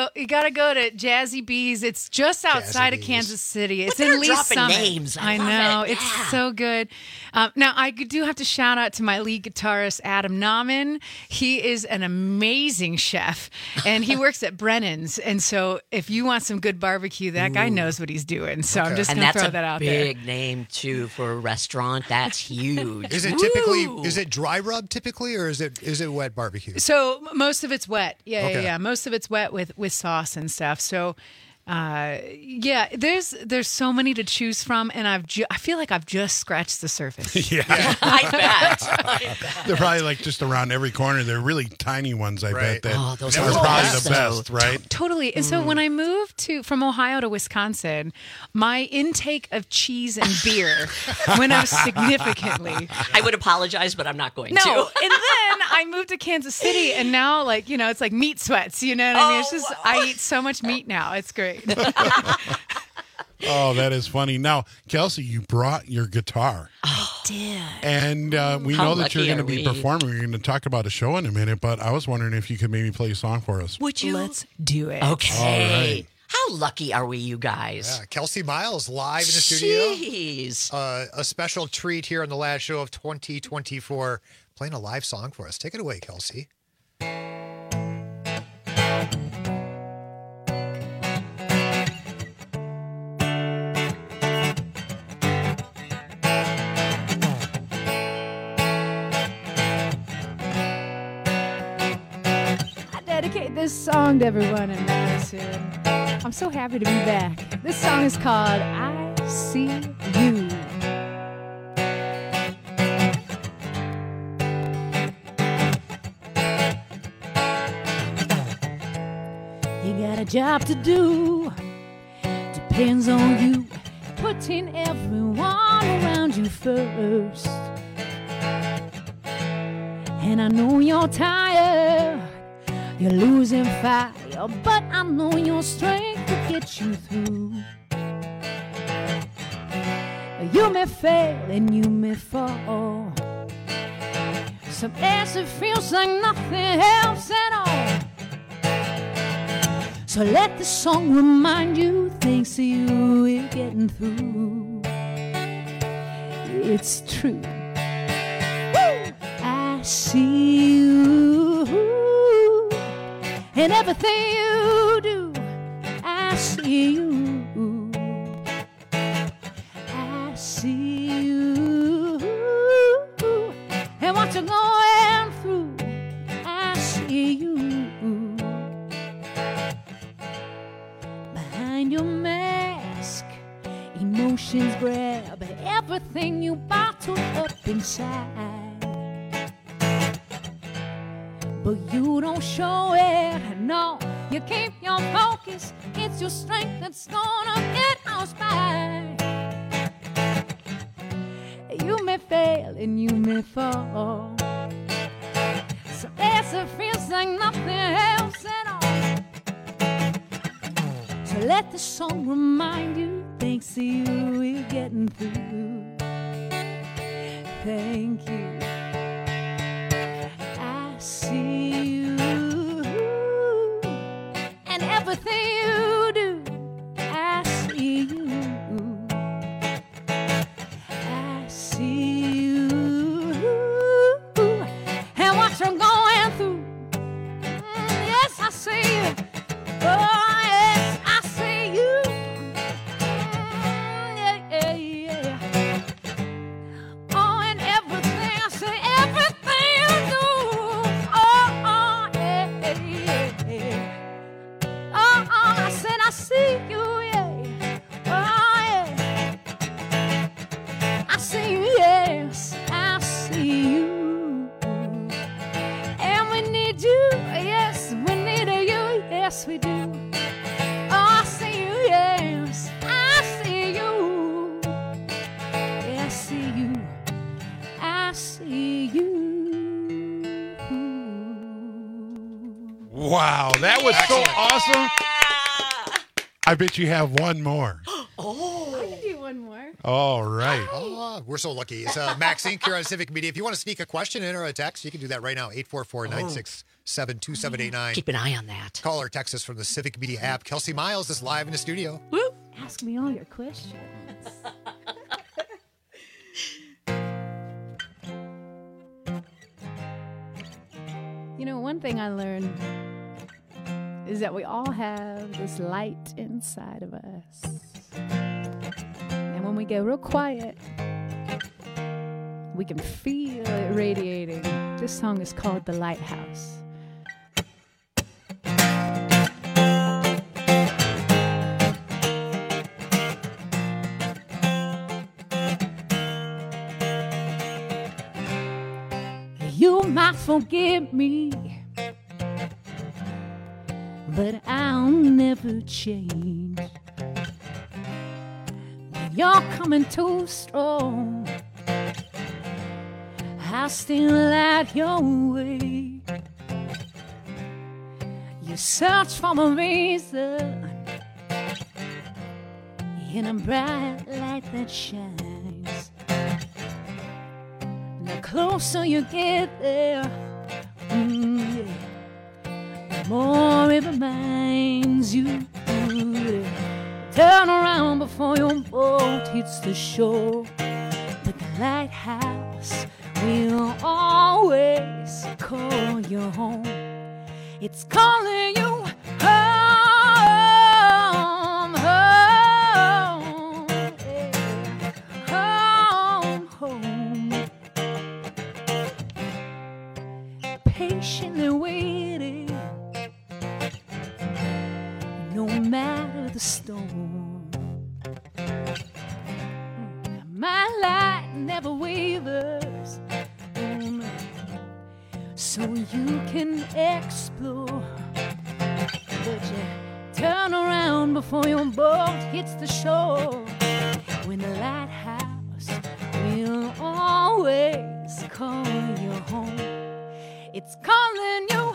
[SPEAKER 1] Jazzy Bees. It's just outside of Kansas City. It's in Lee Summit.
[SPEAKER 17] Names.
[SPEAKER 1] I know. It's so good. Now I do have to shout out to my lead guitarist Adam Nauman. He is an amazing chef, and he works at Brennan's. And so if you want some good barbecue, that guy knows what he's doing. So I'm just going to throw that out there.
[SPEAKER 17] And that's a big name, too, for a restaurant. That's huge.
[SPEAKER 14] Is it dry rub typically, or is it wet barbecue?
[SPEAKER 1] So most of it's wet. Yeah. Most of it's wet with sauce and stuff. So Yeah, there's so many to choose from, and I feel like I've just scratched the surface.
[SPEAKER 16] Yeah.
[SPEAKER 17] I bet.
[SPEAKER 16] They're probably like just around every corner. They're really tiny ones, I bet, that
[SPEAKER 17] those
[SPEAKER 16] are
[SPEAKER 17] are the
[SPEAKER 16] probably
[SPEAKER 17] best,
[SPEAKER 16] the best, right?
[SPEAKER 1] Totally. And so when I moved from Ohio to Wisconsin, my intake of cheese and beer went up significantly.
[SPEAKER 17] I would apologize, but I'm not going to.
[SPEAKER 1] No, and then I moved to Kansas City, and now, like, you know, it's like meat sweats. You know what I mean? It's just I eat so much meat now. It's great.
[SPEAKER 16] Oh, that is funny. Now, Kelsey, you brought your guitar.
[SPEAKER 1] I did.
[SPEAKER 16] And we
[SPEAKER 17] How
[SPEAKER 16] know that you're
[SPEAKER 17] lucky
[SPEAKER 16] going to
[SPEAKER 17] are
[SPEAKER 16] be
[SPEAKER 17] we?
[SPEAKER 16] performing. We're going to talk about a show in a minute, but I was wondering if you could maybe play a song for us.
[SPEAKER 17] Would you?
[SPEAKER 1] Let's do it.
[SPEAKER 17] Okay.
[SPEAKER 16] All right.
[SPEAKER 17] How lucky are we, you guys?
[SPEAKER 14] Yeah, Kelsey Miles live in the studio.
[SPEAKER 17] Jeez.
[SPEAKER 14] A special treat here on the last show of 2024, playing a live song for us. Take it away, Kelsey.
[SPEAKER 1] Dedicate this song to everyone in Madison. I'm so happy to be back. This song is called I See You. You got a job to do, depends on you, putting everyone around you first. And I know you're tired, you're losing fire, but I know your strength will get you through. You may fail and you may fall. Some days it feels like nothing helps at all. So let the song remind you, thanks to you, we're getting through. It's true. Woo! I see you. In everything you do, I see you. I see you. And what you're going through, I see you. Behind your mask, emotions grab everything you bottle up inside. But you don't show it, no. You keep your focus. It's your strength that's gonna get us by. You may fail and you may fall. So as it feels like nothing else at all. So let the song remind you, thanks to you, we're getting through. Thank you. I see you, and everything you do, I see you. I see you, and what you're going through. Yes, I see you. Oh, yes, I see you. Yeah, yeah, yeah. Oh, and everything, I see everything you do. Oh, yeah, yeah. Oh, I said I see you, yeah. Oh, yeah. I see you, yes, I see you. And we need you, yes, we need you, yes, we do. Oh, I see you, yes, I see you. Yeah, I see you, I see you.
[SPEAKER 16] Wow, that was so awesome. I bet you have one more.
[SPEAKER 1] I can do one more.
[SPEAKER 16] All right.
[SPEAKER 14] Oh, we're so lucky. It's Max Inc. here on Civic Media. If you want to sneak a question in or a text, you can do that right now. 844-967-2789.
[SPEAKER 17] Keep an eye on that.
[SPEAKER 14] Call or text us from the Civic Media app. Kelsey Miles is live in the studio.
[SPEAKER 17] Woo!
[SPEAKER 1] Ask me all your questions. You know, one thing I learned is that we all have this light inside of us. And when we get real quiet, we can feel it radiating. This song is called The Lighthouse.
[SPEAKER 2] might forgive me, but I'll never change. When you're coming too strong, I'll still at your way. You search for a reason in a bright light that shines. The closer you get there, the more it reminds you. Turn around before your boat hits the shore, but the lighthouse will always call you home. It's calling you home, home, yeah. Home, home. Patiently waiting, no matter the storm. My light never wavers, so you can explore. But you turn around before your boat hits the shore, when the lighthouse will always call you home. It's calling you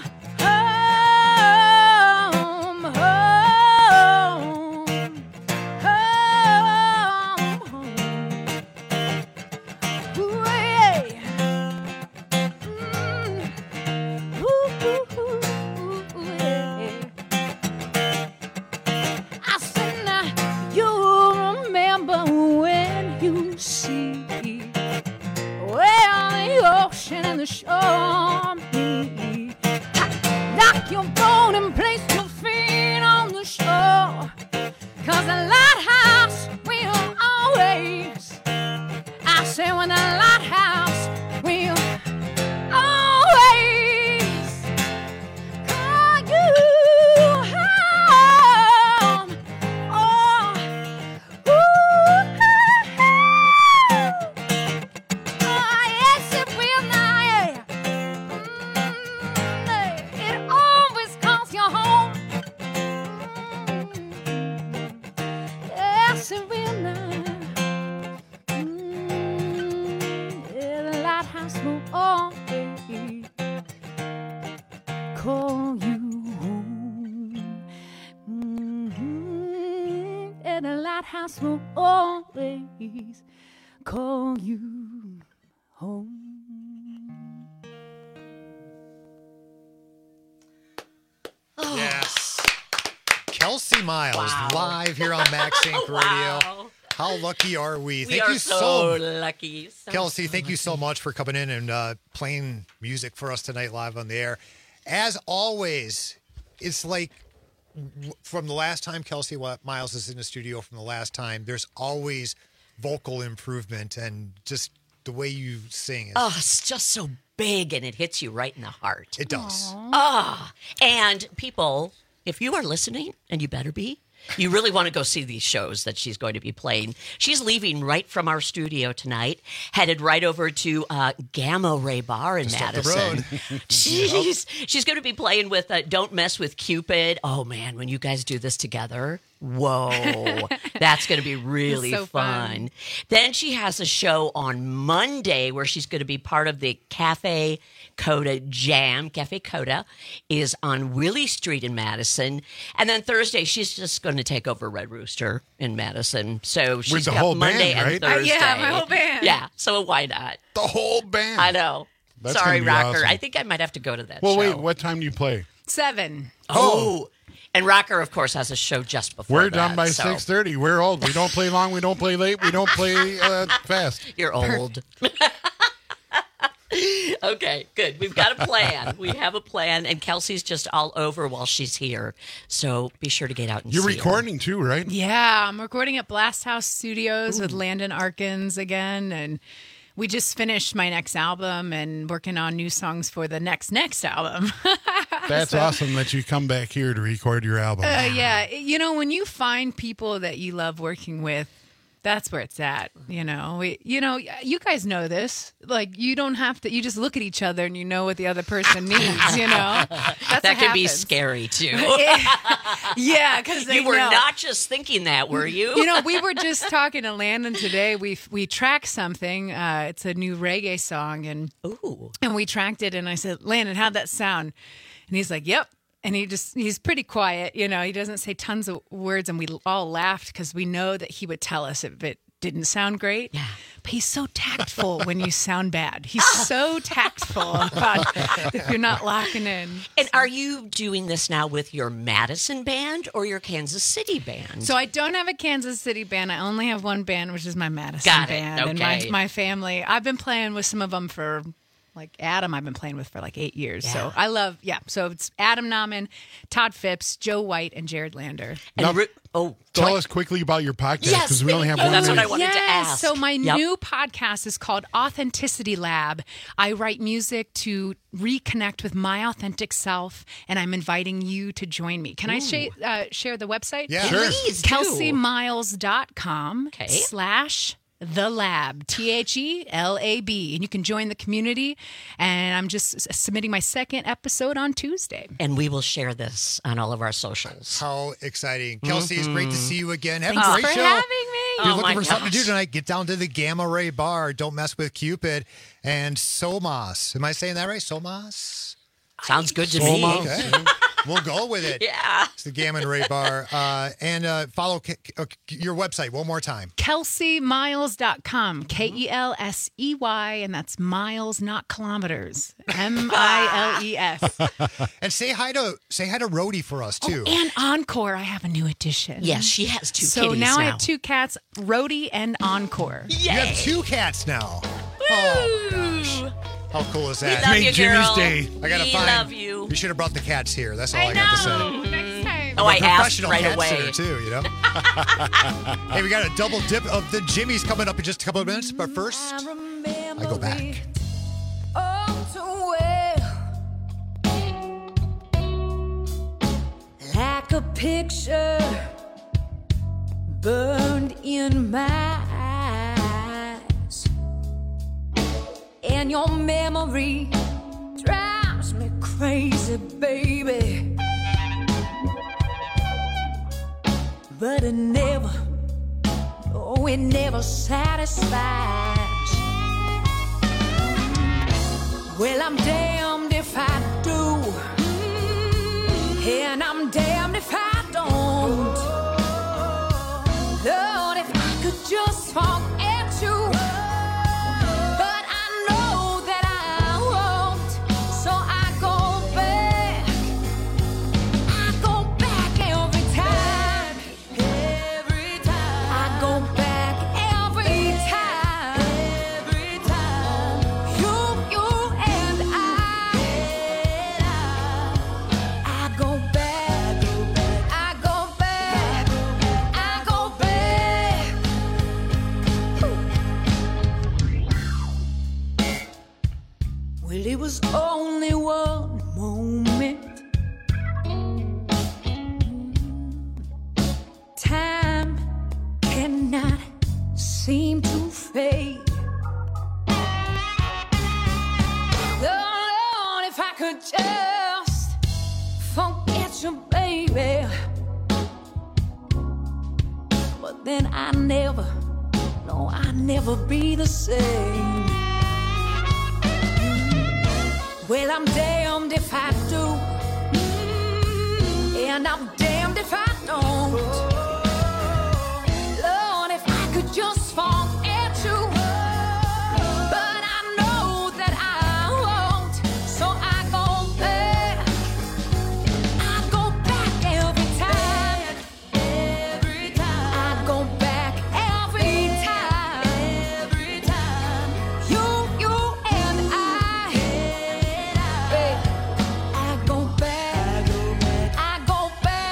[SPEAKER 2] home, home, home, home. Ooh, yeah. Ooh, ooh, ooh, yeah. I said now you'll remember when you see where the ocean and the shore meet. Lock your boat and place your feet on the shore, 'cause the lighthouse will always, I say when the lighthouse will always call you home. Oh, yes, it will now, yeah. It always calls you home. Yes, it will now. Yeah, the lighthouse will always call you home. And the lighthouse will always call you home.
[SPEAKER 14] Yes. Kelsey Miles, live here on Max Inc. Radio. How lucky are we?
[SPEAKER 17] We are so lucky. So
[SPEAKER 14] Kelsey, thank you so much for coming in and playing music for us tonight live on the air. As always, it's like from the last time Kelsey Miles is in the studio from the last time, there's always vocal improvement and just the way you sing is.
[SPEAKER 17] Oh, it's just so big and it hits you right in the heart.
[SPEAKER 14] It does.
[SPEAKER 17] Ah, and people, if you are listening, and you better be, you really want to go see these shows that she's going to be playing. She's leaving right from our studio tonight, headed right over to Gamma Ray Bar in
[SPEAKER 14] Just up the
[SPEAKER 17] Madison.
[SPEAKER 14] road.
[SPEAKER 17] She's going to be playing with Don't Mess with Cupid. Oh, man, when you guys do this together, whoa, that's going to be really
[SPEAKER 1] So fun.
[SPEAKER 17] Then she has a show on Monday where she's going to be part of the Cafe Coda Jam. Cafe Coda is on Willie Street in Madison. And then Thursday, she's just going to take over Red Rooster in Madison. So she's
[SPEAKER 16] the
[SPEAKER 17] got
[SPEAKER 16] whole
[SPEAKER 17] Monday
[SPEAKER 16] band,
[SPEAKER 17] and
[SPEAKER 16] right?
[SPEAKER 17] Thursday.
[SPEAKER 1] Yeah, my whole band.
[SPEAKER 17] Yeah, so why not?
[SPEAKER 16] The whole band.
[SPEAKER 17] I know.
[SPEAKER 16] That's
[SPEAKER 17] Sorry,
[SPEAKER 16] gonna be
[SPEAKER 17] Rocker.
[SPEAKER 16] awesome.
[SPEAKER 17] I think I might have to go to that
[SPEAKER 16] Well,
[SPEAKER 17] show.
[SPEAKER 16] wait, what time do you play?
[SPEAKER 1] 7.
[SPEAKER 17] Oh. And Rocker, of course, has a show just before
[SPEAKER 16] We're
[SPEAKER 17] that,
[SPEAKER 16] done by
[SPEAKER 17] so.
[SPEAKER 16] 6:30. We're old. We don't play long. We don't play late. We don't play fast.
[SPEAKER 17] You're old. Okay, good. We've got a plan. We have a plan, and Kelsey's just all over while she's here. So be sure to get out and
[SPEAKER 16] You're
[SPEAKER 17] see her.
[SPEAKER 16] recording too, right?
[SPEAKER 1] Yeah, I'm recording at Blast House Studios with Landon Arkins again, and we just finished my next album and working on new songs for the next album.
[SPEAKER 16] That's awesome that you come back here to record your album.
[SPEAKER 1] Yeah, you know, when you find people that you love working with, That's where it's at. You guys know this. Like, you don't have to. You just look at each other and you know what the other person needs. That's
[SPEAKER 17] that could be scary too.
[SPEAKER 1] Yeah, because
[SPEAKER 17] you were not just thinking that, were you?
[SPEAKER 1] We were just talking to Landon today. We tracked something. It's a new reggae song, and we tracked it. And I said, Landon, how'd that sound? And he's like, yep. And he's pretty quiet, he doesn't say tons of words, and we all laughed because we know that he would tell us if it didn't sound great. Yeah. But he's so tactful when you sound bad. He's so tactful about if you're not locking in.
[SPEAKER 17] And are you doing this now with your Madison band or your Kansas City band?
[SPEAKER 1] So I don't have a Kansas City band. I only have one band, which is my Madison band.
[SPEAKER 17] Okay.
[SPEAKER 1] And my family. I've been playing with some of them for... Like Adam, I've been playing with for like 8 years. Yeah. So I love, So it's Adam Nauman, Todd Phipps, Joe White, and Jared Lander.
[SPEAKER 16] And tell us quickly about your podcast, because we only have 1 minute.
[SPEAKER 17] That's what I wanted to ask.
[SPEAKER 1] So my new podcast is called Authenticity Lab. I write music to reconnect with my authentic self, and I'm inviting you to join me. Can I share the website?
[SPEAKER 14] Yeah,
[SPEAKER 16] sure.
[SPEAKER 17] Please
[SPEAKER 1] KelseyMiles.com /The Lab, THELAB, and you can join the community. And I'm just submitting my second episode on Tuesday.
[SPEAKER 17] And we will share this on all of our socials.
[SPEAKER 14] How exciting. Kelsey, it's great to see you again. Have
[SPEAKER 1] Thanks
[SPEAKER 14] a great
[SPEAKER 1] for
[SPEAKER 14] show.
[SPEAKER 1] having me.
[SPEAKER 14] If you're looking for something to do tonight, get down to the Gamma Ray Bar. Don't mess with Cupid and Somas. Am I saying that right? Somas?
[SPEAKER 17] Sounds good to me.
[SPEAKER 14] Okay. We'll go with it.
[SPEAKER 17] Yeah.
[SPEAKER 14] It's the Gamma Ray Bar. And follow your website one more time.
[SPEAKER 1] KelseyMiles.com. KELSEY, and that's miles, not kilometers. MILES.
[SPEAKER 14] And say hi to Rhodey for us too.
[SPEAKER 1] And Encore, I have a new addition.
[SPEAKER 17] Yes, she has two
[SPEAKER 1] So
[SPEAKER 17] kitties
[SPEAKER 1] now I have 2 cats, Rhodey and Encore.
[SPEAKER 14] You have 2 cats now. Oh, gosh. How cool is that?
[SPEAKER 17] We love you,
[SPEAKER 16] Jimmy's
[SPEAKER 17] girl.
[SPEAKER 16] day.
[SPEAKER 14] I gotta
[SPEAKER 17] We
[SPEAKER 14] find.
[SPEAKER 17] love you.
[SPEAKER 14] We should have brought the cats here. That's all I got to say.
[SPEAKER 1] Next time.
[SPEAKER 17] Oh, I asked
[SPEAKER 14] Professional
[SPEAKER 17] right
[SPEAKER 14] cat
[SPEAKER 17] away.
[SPEAKER 14] sitter too, Hey, we got a double dip of the Jimmys coming up in just a couple of minutes. But first, I go back.
[SPEAKER 2] Like a picture burned in my eyes, and your memory drives me crazy, baby. But it never satisfies. Well, I'm damned if I do, and I'm damned if I don't. Lord, if I could just forget you, but I know that I won't, so I go back every time. I go back every time. You and I go back. Well, it was only one moment. Time cannot seem to fade. Lord, if I could just forget you, baby. But then I'd never be the same. Well, I'm damned if I do, and I'm damned if I don't. Lord, if I could just forget you, but I know that I won't, so I go back. I go back every time. I go back every time. You and I go back. I go back.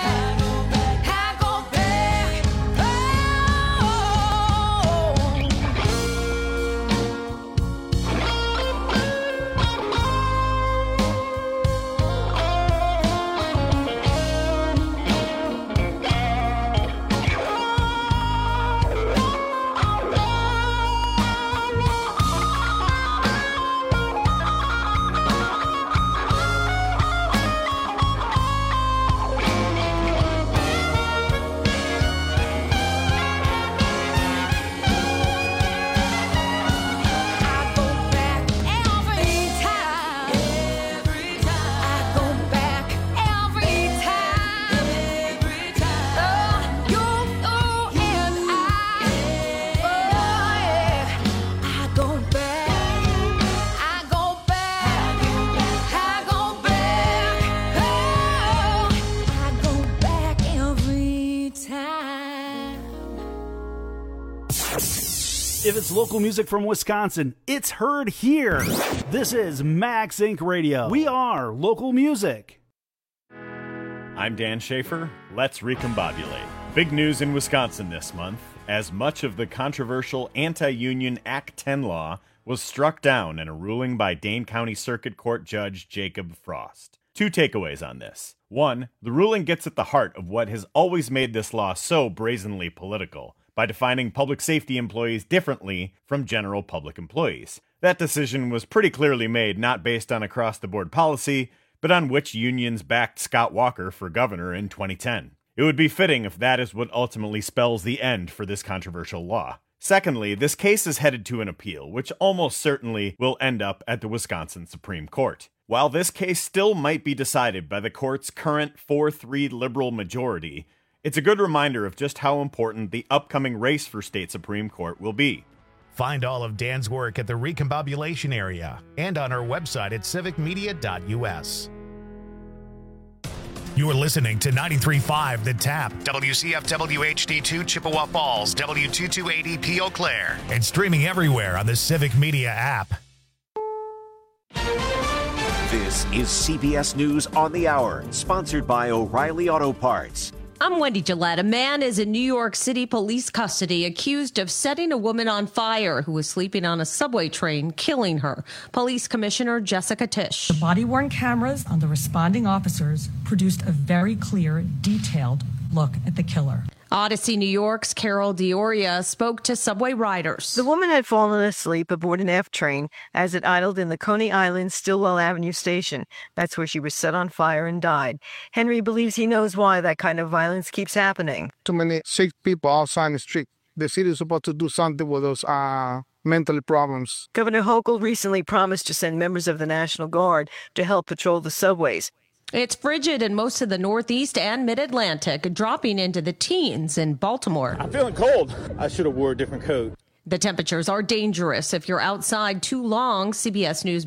[SPEAKER 13] If it's local music from Wisconsin, it's heard here. This is Max Inc. Radio. We are local music.
[SPEAKER 5] I'm Dan Schaefer. Let's recombobulate. Big news in Wisconsin this month, as much of the controversial anti-union Act 10 law was struck down in a ruling by Dane County Circuit Court Judge Jacob Frost. 2 takeaways on this. 1, the ruling gets at the heart of what has always made this law so brazenly political, by defining public safety employees differently from general public employees. That decision was pretty clearly made not based on across-the-board policy, but on which unions backed Scott Walker for governor in 2010. It would be fitting if that is what ultimately spells the end for this controversial law. Secondly, this case is headed to an appeal, which almost certainly will end up at the Wisconsin Supreme Court. While this case still might be decided by the court's current 4-3 liberal majority, it's a good reminder of just how important the upcoming race for state Supreme Court will be.
[SPEAKER 22] Find all of Dan's work at the Recombobulation area and on our website at civicmedia.us. You are listening to 93.5 The Tap, WCFW HD2 Chippewa Falls, W228EP Eau Claire, and streaming everywhere on the Civic Media app.
[SPEAKER 3] This is CBS News on the Hour, sponsored by O'Reilly Auto Parts.
[SPEAKER 4] I'm Wendy Gillette. A man is in New York City police custody accused of setting a woman on fire who was sleeping on a subway train, killing her. Police Commissioner Jessica Tisch.
[SPEAKER 23] The body-worn cameras on the responding officers produced a very clear, detailed look at the killer.
[SPEAKER 4] Odyssey New York's Carol Dioria spoke to subway riders.
[SPEAKER 24] The woman had fallen asleep aboard an F train as it idled in the Coney Island Stillwell Avenue station. That's where she was set on fire and died. Henry believes he knows why that kind of violence keeps happening.
[SPEAKER 25] Too many sick people outside the street. The city is supposed to do something with those mental problems.
[SPEAKER 24] Governor Hochul recently promised to send members of the National Guard to help patrol the subways.
[SPEAKER 4] It's frigid in most of the Northeast and Mid-Atlantic, dropping into the teens in Baltimore.
[SPEAKER 26] I'm feeling cold. I should have wore a different coat.
[SPEAKER 4] The temperatures are dangerous if you're outside too long. CBS News